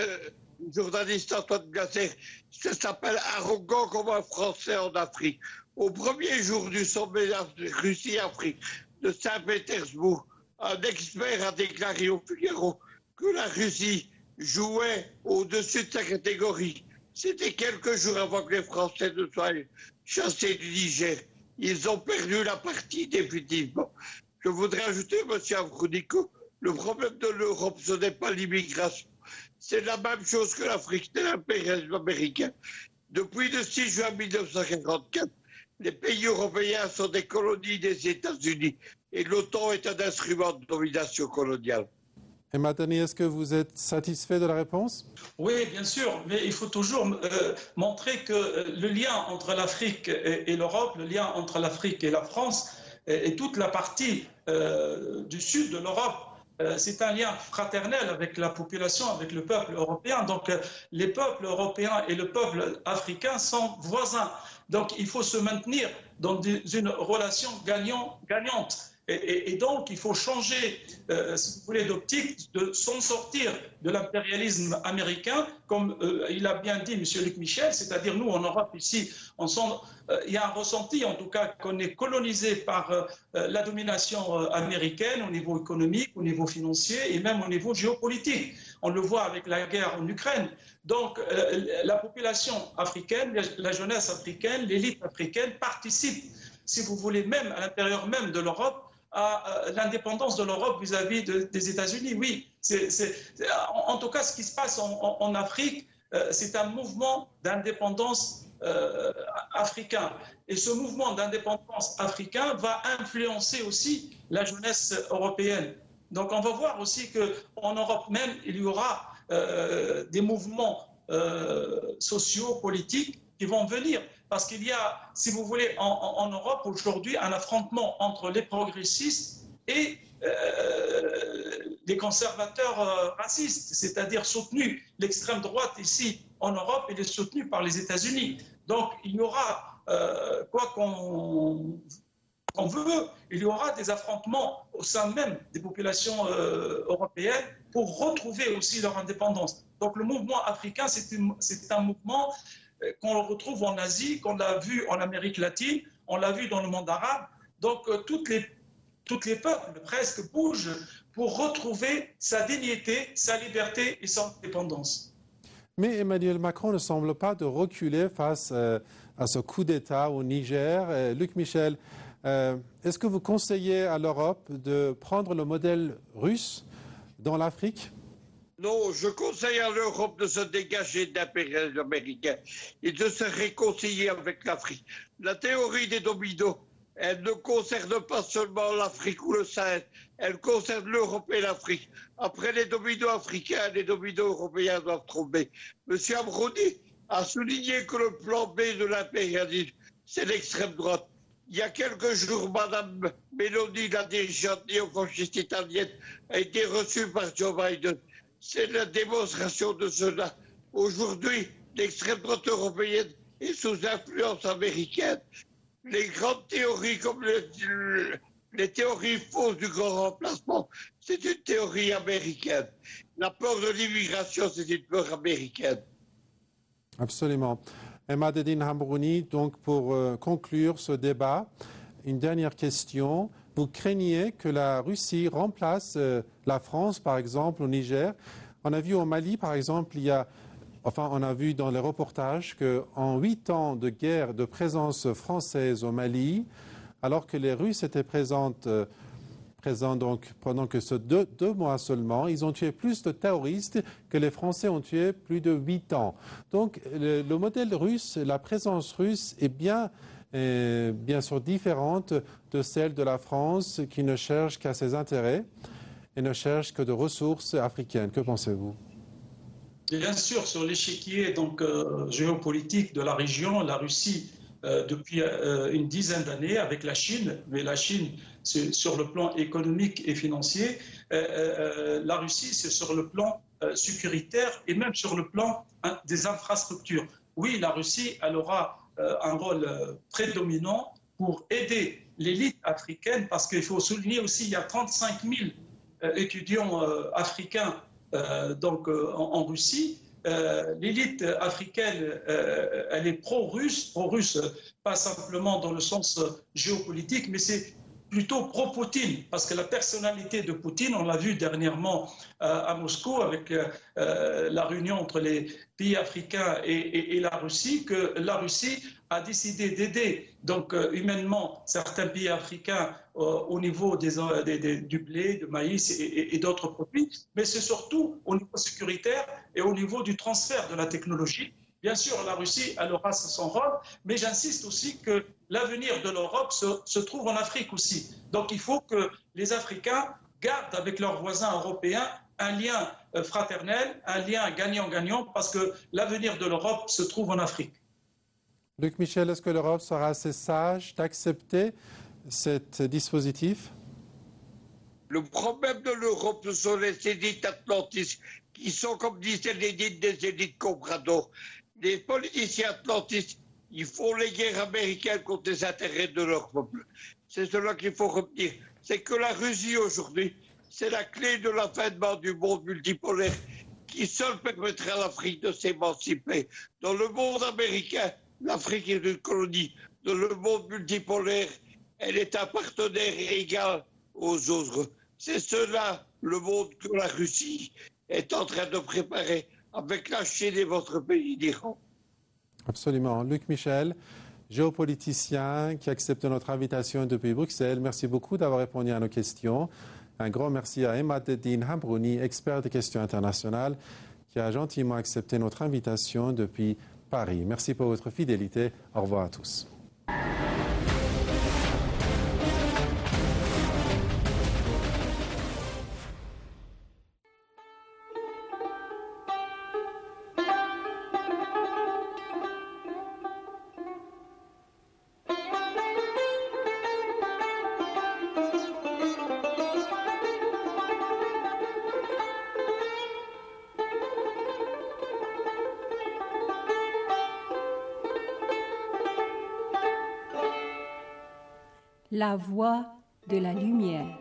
de journaliste Antoine Glaser, ça s'appelle « Arrogant comme un Français en Afrique ». Au premier jour du sommet Russie-Afrique de Saint-Pétersbourg, un expert a déclaré au Figaro que la Russie jouait au-dessus de sa catégorie. C'était quelques jours avant que les Français ne soient chassés du Niger. Ils ont perdu la partie définitivement. Je voudrais ajouter, M. Avronico, le problème de l'Europe, ce n'est pas l'immigration. C'est la même chose que l'Afrique, c'est l'impérialisme américain. Depuis le 6 juin 1944, les pays européens sont des colonies des États-Unis et l'OTAN est un instrument de domination coloniale. Et Madani, est-ce que vous êtes satisfait de la réponse? Oui, bien sûr, mais il faut toujours montrer que le lien entre l'Afrique et l'Europe, le lien entre l'Afrique et la France et toute la partie du sud de l'Europe, c'est un lien fraternel avec la population, avec le peuple européen. Donc les peuples européens et le peuple africain sont voisins. Donc il faut se maintenir dans une relation gagnante. Et donc, il faut changer, si vous voulez, d'optique, de s'en sortir de l'impérialisme américain, comme il a bien dit M. Luc Michel, c'est-à-dire nous, en Europe, ici, il y a un ressenti, en tout cas, qu'on est colonisé par la domination américaine au niveau économique, au niveau financier et même au niveau géopolitique. On le voit avec la guerre en Ukraine. Donc, la population africaine, la jeunesse africaine, l'élite africaine participe, si vous voulez, même à l'intérieur même de l'Europe, à l'indépendance de l'Europe vis-à-vis des États-Unis. Oui, en tout cas, ce qui se passe en Afrique, c'est un mouvement d'indépendance africain. Et ce mouvement d'indépendance africain va influencer aussi la jeunesse européenne. Donc on va voir aussi qu'en Europe même, il y aura des mouvements sociaux, politiques qui vont venir. Parce qu'il y a, si vous voulez, en Europe aujourd'hui, un affrontement entre les progressistes et les conservateurs racistes, c'est-à-dire soutenus. L'extrême droite ici en Europe, elle est soutenue par les États-Unis. Donc il y aura, quoi qu'on veut, il y aura des affrontements au sein même des populations européennes pour retrouver aussi leur indépendance. Donc le mouvement africain, c'est un mouvement qu'on retrouve en Asie, qu'on a vu en Amérique latine, on l'a vu dans le monde arabe. Donc, toutes les peuples presque bougent pour retrouver sa dignité, sa liberté et son indépendance. Mais Emmanuel Macron ne semble pas de reculer face à ce coup d'État au Niger. Luc Michel, est-ce que vous conseillez à l'Europe de prendre le modèle russe dans l'Afrique ? Non, je conseille à l'Europe de se dégager de l'impérialisme américain et de se réconcilier avec l'Afrique. La théorie des dominos, elle ne concerne pas seulement l'Afrique ou le Sahel, elle concerne l'Europe et l'Afrique. Après les dominos africains, les dominos européens doivent tomber. M. Abroni a souligné que le plan B de l'impérialisme, c'est l'extrême droite. Il y a quelques jours, Mme Meloni, la dirigeante néofasciste italienne, a été reçue par Joe Biden. C'est la démonstration de cela. Aujourd'hui, l'extrême droite européenne est sous influence américaine. Les grandes théories comme Les théories fausses du grand remplacement, c'est une théorie américaine. La peur de l'immigration, c'est une peur américaine. Absolument. Emad-Eddine Hamrouni, donc pour conclure ce débat, une dernière question. Vous craignez que la Russie remplace la France, par exemple, au Niger? On a vu au Mali, par exemple, on a vu dans les reportages qu'en 8 ans de guerre de présence française au Mali, alors que les Russes étaient présents donc pendant que ce deux mois seulement, ils ont tué plus de terroristes que les Français ont tué plus de 8 ans. Donc le modèle russe, la présence russe est bien sûr différente de celle de la France qui ne cherche qu'à ses intérêts et ne cherche que de ressources africaines. Que pensez-vous? Bien sûr, sur l'échiquier géopolitique de la région, la Russie, depuis une dizaine d'années avec la Chine, mais la Chine, c'est sur le plan économique et financier, la Russie, c'est sur le plan sécuritaire et même sur le plan des infrastructures. Oui, la Russie, elle aura un rôle prédominant pour aider l'élite africaine, parce qu'il faut souligner aussi qu'il y a 35 000 étudiants africains en Russie. L'élite africaine, elle est pro-russe, pas simplement dans le sens géopolitique, mais c'est plutôt pro-Poutine, parce que la personnalité de Poutine, on l'a vu dernièrement à Moscou avec la réunion entre les pays africains et la Russie, que la Russie a décidé d'aider humainement certains pays africains au niveau du blé, du maïs et d'autres produits, mais c'est surtout au niveau sécuritaire et au niveau du transfert de la technologie. Bien sûr, la Russie, elle aura son rôle, mais j'insiste aussi que l'avenir de l'Europe se trouve en Afrique aussi. Donc il faut que les Africains gardent avec leurs voisins européens un lien fraternel, un lien gagnant-gagnant, parce que l'avenir de l'Europe se trouve en Afrique. Luc Michel, est-ce que l'Europe sera assez sage d'accepter ce dispositif? Le problème de l'Europe, ce sont les élites atlantistes qui sont, comme disaient l'édite, des élites compradors. Les politiciens atlantistes, ils font les guerres américaines contre les intérêts de leur peuple. C'est cela qu'il faut retenir. C'est que la Russie aujourd'hui, c'est la clé de l'avènement du monde multipolaire qui seul permettra à l'Afrique de s'émanciper. Dans le monde américain, l'Afrique est une colonie. Dans le monde multipolaire, elle est un partenaire égal aux autres. C'est cela le monde que la Russie est en train de préparer avec la Chine et votre pays d'Iran. Absolument. Luc Michel, géopoliticien qui accepte notre invitation depuis Bruxelles. Merci beaucoup d'avoir répondu à nos questions. Un grand merci à Emad-Eddine Hamrouni, expert des questions internationales, qui a gentiment accepté notre invitation depuis Paris. Merci pour votre fidélité. Au revoir à tous. La voie de la lumière.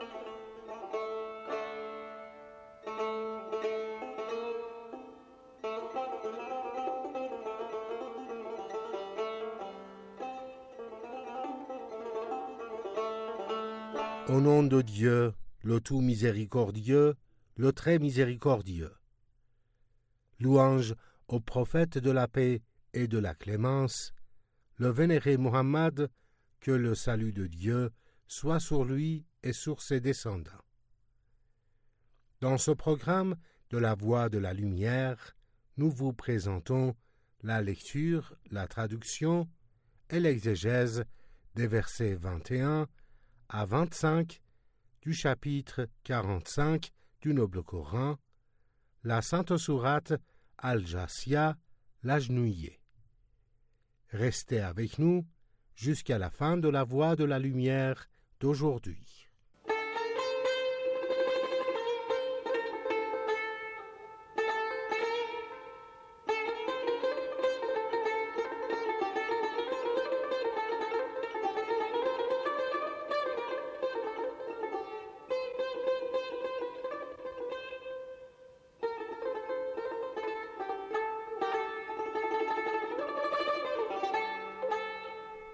Au nom de Dieu, le tout miséricordieux, le très miséricordieux. Louange au prophète de la paix et de la clémence, le vénéré Mohammed, que le salut de Dieu soit sur lui et sur ses descendants. Dans ce programme de la Voie de la Lumière, nous vous présentons la lecture, la traduction et l'exégèse des versets 21 à 25 du chapitre 45 du Noble Coran, la Sainte Sourate Al-Jasia, l'agenouillé. Restez avec nous jusqu'à la fin de la Voie de la Lumière d'aujourd'hui.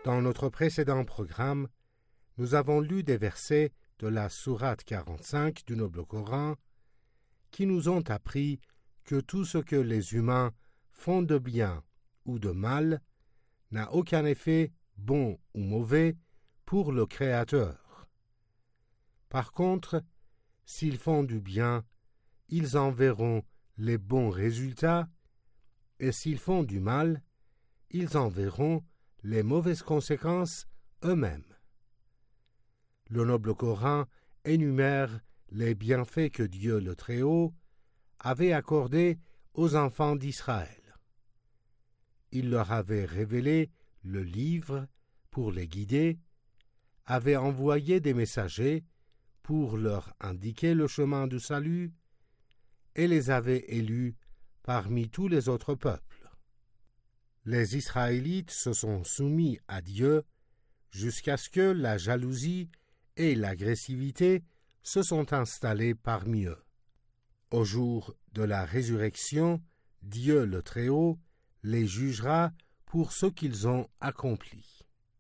Dans notre précédent programme, nous avons lu des versets de la sourate 45 du Noble Coran qui nous ont appris que tout ce que les humains font de bien ou de mal n'a aucun effet bon ou mauvais pour le Créateur. Par contre, s'ils font du bien, ils en verront les bons résultats, et s'ils font du mal, ils en verront les mauvaises conséquences eux-mêmes. Le Noble Coran énumère les bienfaits que Dieu le Très-Haut avait accordés aux enfants d'Israël. Il leur avait révélé le livre pour les guider, avait envoyé des messagers pour leur indiquer le chemin du salut, et les avait élus parmi tous les autres peuples. Les Israélites se sont soumis à Dieu jusqu'à ce que la jalousie et l'agressivité se sont installées parmi eux. Au jour de la résurrection, Dieu le Très-Haut les jugera pour ce qu'ils ont accompli.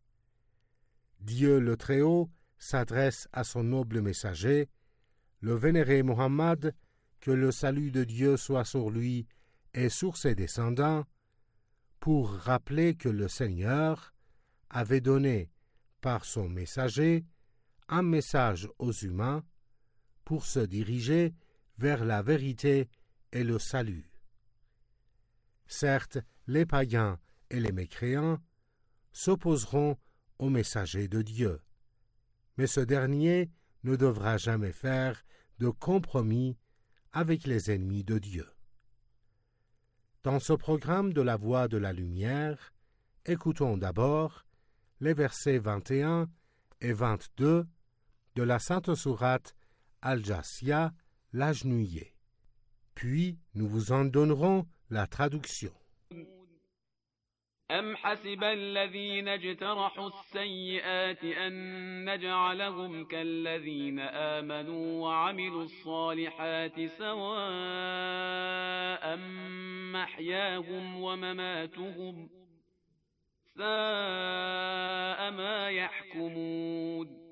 Dieu le Très-Haut s'adresse à son noble messager, le vénéré Mohammed, que le salut de Dieu soit sur lui et sur ses descendants, pour rappeler que le Seigneur avait donné, par son messager, un message aux humains pour se diriger vers la vérité et le salut. Certes, les païens et les mécréants s'opposeront au messager de Dieu, mais ce dernier ne devra jamais faire de compromis avec les ennemis de Dieu. Dans ce programme de la Voix de la Lumière, écoutons d'abord les versets 21 et 22 de la Sainte Sourate Al-Jathia, l'Agenouillé. Puis nous vous en donnerons la traduction. أم حسب الذين اجترحوا السيئات أن نجعلهم كالذين آمنوا وعملوا الصالحات سواء محياهم ومماتهم ساء ما يحكمون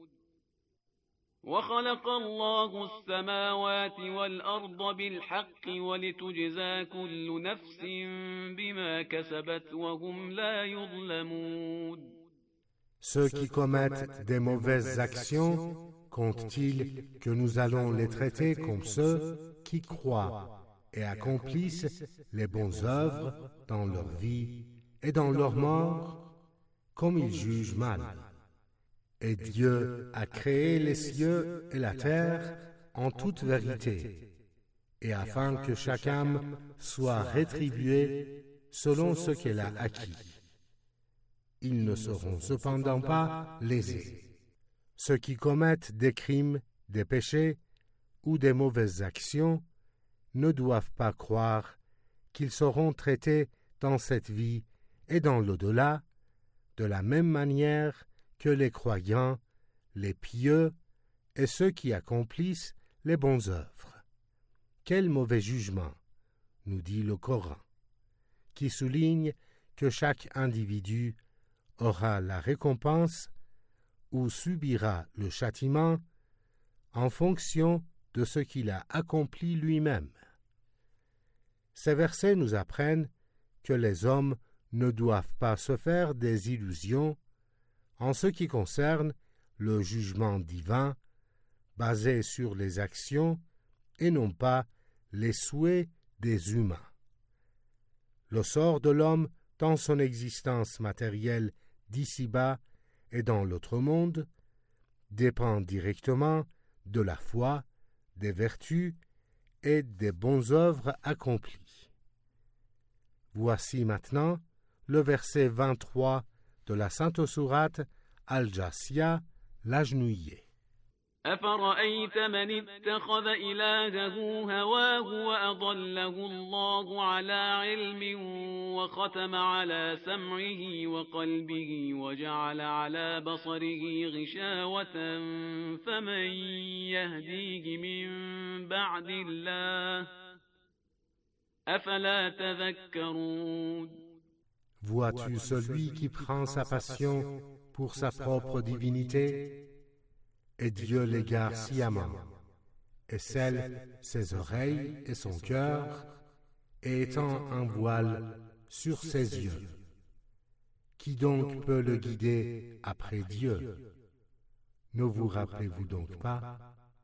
وخلق الله السماوات والأرض بالحق ولتجزى كل نفس بما كسبت وهم لا يظلمون. Ceux qui commettent des mauvaises actions, comptent-ils que nous allons les traiter comme ceux qui croient et accomplissent les bonnes œuvres dans leur vie et dans leur mort, comme ils jugent mal? Et Dieu a créé les cieux et la terre en toute vérité, et afin que chaque âme soit rétribuée selon ce qu'elle a acquis. Ils ne seront cependant pas lésés. Ceux qui commettent des crimes, des péchés ou des mauvaises actions ne doivent pas croire qu'ils seront traités dans cette vie et dans l'au-delà de la même manière que les croyants, les pieux et ceux qui accomplissent les bonnes œuvres. Quel mauvais jugement, nous dit le Coran, qui souligne que chaque individu aura la récompense ou subira le châtiment en fonction de ce qu'il a accompli lui-même. Ces versets nous apprennent que les hommes ne doivent pas se faire des illusions en ce qui concerne le jugement divin basé sur les actions et non pas les souhaits des humains. Le sort de l'homme dans son existence matérielle d'ici-bas et dans l'autre monde dépend directement de la foi, des vertus et des bonnes œuvres accomplies. Voici maintenant le verset 23 de la Sainte Sourate Al-Jathia, l'Agenouillé. أفرأيت من اتخذ إلهه هواه وأضله الله على علم وختم على سمعه وقلبه وجعل على بصره غشاوة فمن يهديه من بعد الله أفلا تذكرون. Vois-tu celui qui prend sa passion pour sa propre divinité? Et Dieu l'égare sciemment, et scelle ses oreilles et son cœur, et étend un voile sur ses yeux. Qui donc peut le guider après Dieu? Ne vous rappelez-vous donc pas?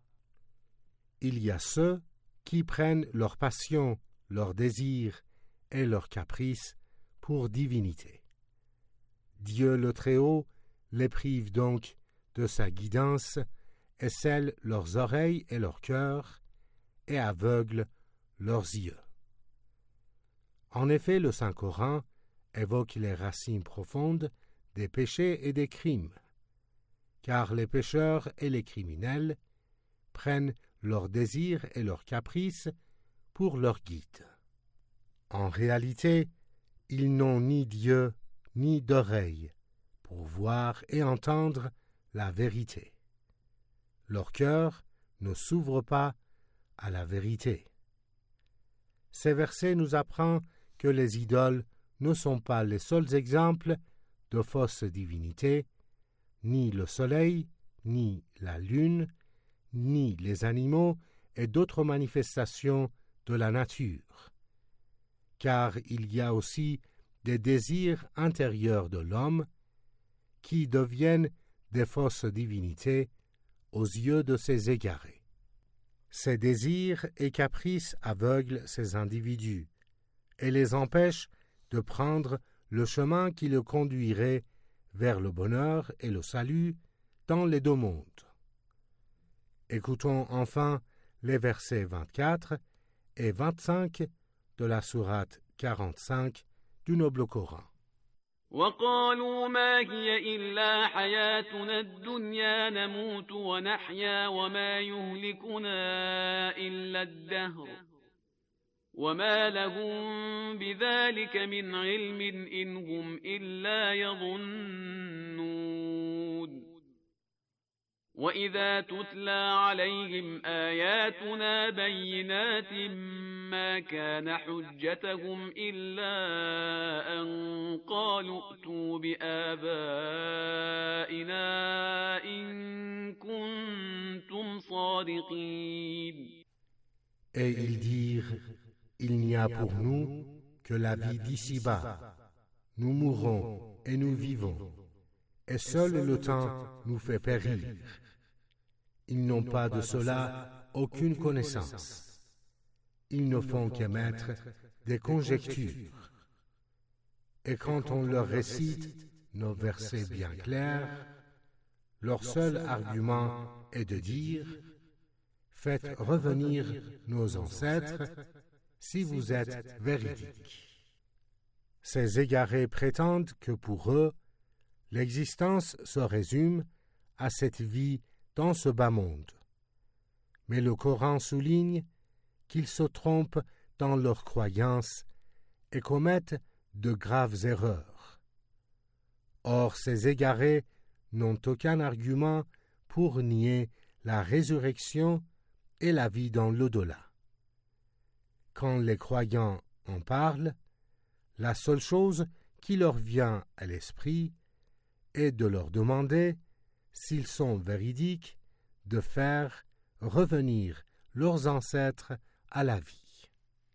Il y a ceux qui prennent leur passion, leur désir et leur caprice pour divinité. Dieu le Très-Haut les prive donc de sa guidance et scelle leurs oreilles et leur cœur et aveugle leurs yeux. En effet, le Saint-Coran évoque les racines profondes des péchés et des crimes, car les pécheurs et les criminels prennent leurs désirs et leurs caprices pour leur guide. En réalité, ils n'ont ni d'yeux ni d'oreilles pour voir et entendre la vérité. Leur cœur ne s'ouvre pas à la vérité. Ces versets nous apprennent que les idoles ne sont pas les seuls exemples de fausses divinités, ni le soleil, ni la lune, ni les animaux et d'autres manifestations de la nature, car il y a aussi des désirs intérieurs de l'homme qui deviennent des fausses divinités aux yeux de ces égarés. Ces désirs et caprices aveuglent ces individus et les empêchent de prendre le chemin qui le conduirait vers le bonheur et le salut dans les deux mondes. Écoutons enfin les versets 24 et 25 de la sourate 45 du Noble Coran. وقالوا ما هي إلا حياتنا الدنيا نموت ونحيا وما يهلكنا إلا الدهر وما لهم بذلك من علم إن هم إلا يظنون وإذا تتلى عليهم آياتنا بينات ما كان حجتهم إلا أن قالوا ائتوا بآبائنا إن كنتم صادقين. Et ils dirent, il n'y a pour nous que la vie d'ici-bas. Nous mourrons et nous vivons, et seul le temps nous fait périr. Ils n'ont pas de cela aucune connaissance. Ils ne font qu'émettre des conjectures. Et quand on leur récite nos versets bien clairs, leur seul argument est de dire « Faites revenir nos ancêtres si vous êtes véridiques. » Ces égarés prétendent que pour eux, l'existence se résume à cette vie dans ce bas monde. Mais le Coran souligne qu'ils se trompent dans leurs croyances et commettent de graves erreurs. Or, ces égarés n'ont aucun argument pour nier la résurrection et la vie dans l'au-delà. Quand les croyants en parlent, la seule chose qui leur vient à l'esprit est de leur demander, s'ils sont véridiques, de faire revenir leurs ancêtres à la vie.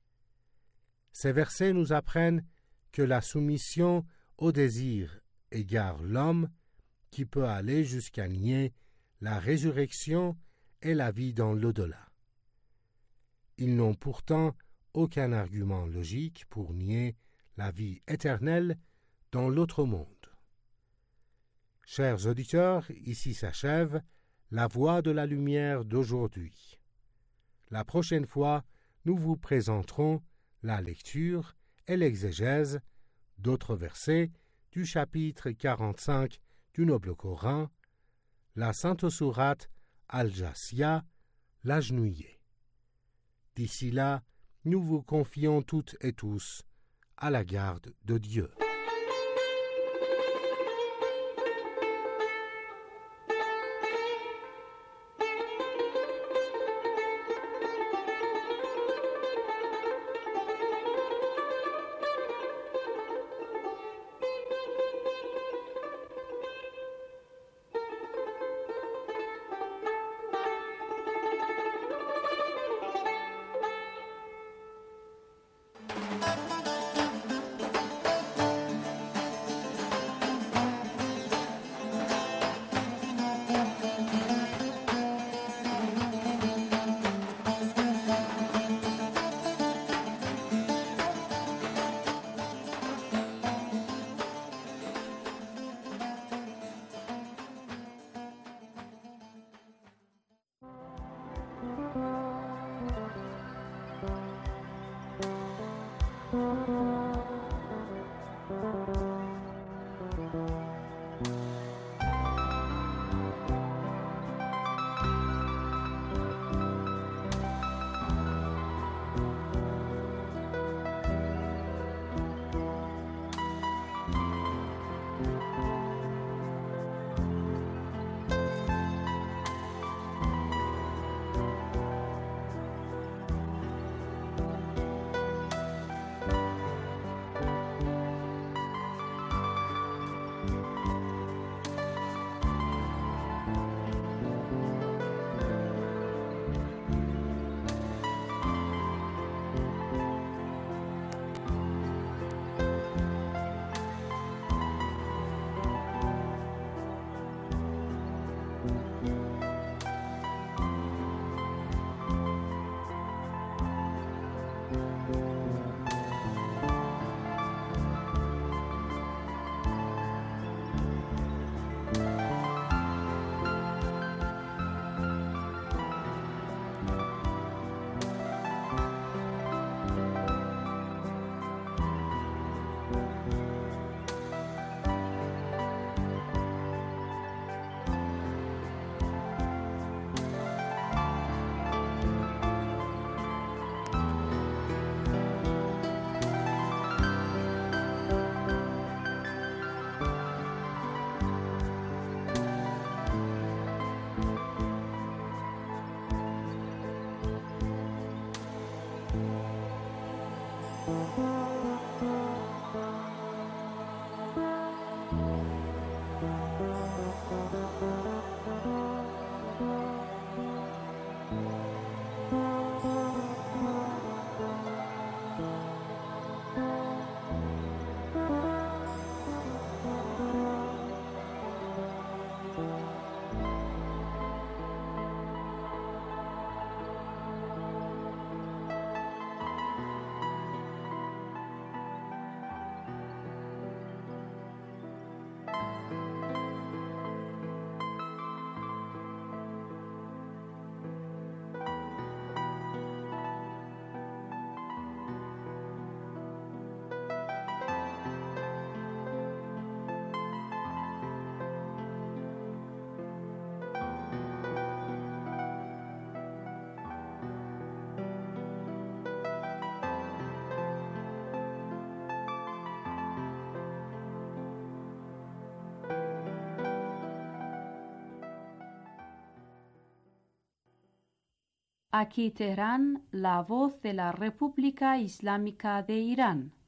Ces versets nous apprennent que la soumission au désir égare l'homme qui peut aller jusqu'à nier la résurrection et la vie dans l'au-delà. Ils n'ont pourtant aucun argument logique pour nier la vie éternelle dans l'autre monde. Chers auditeurs, ici s'achève la voix de la lumière d'aujourd'hui. La prochaine fois, nous vous présenterons la lecture et l'exégèse d'autres versets du chapitre 45 du Noble Coran, la Sainte Sourate Al-Jathia, l'agenouillé. D'ici là, nous vous confions toutes et tous à la garde de Dieu. Aquí Teherán, la voz de la República Islámica de Irán.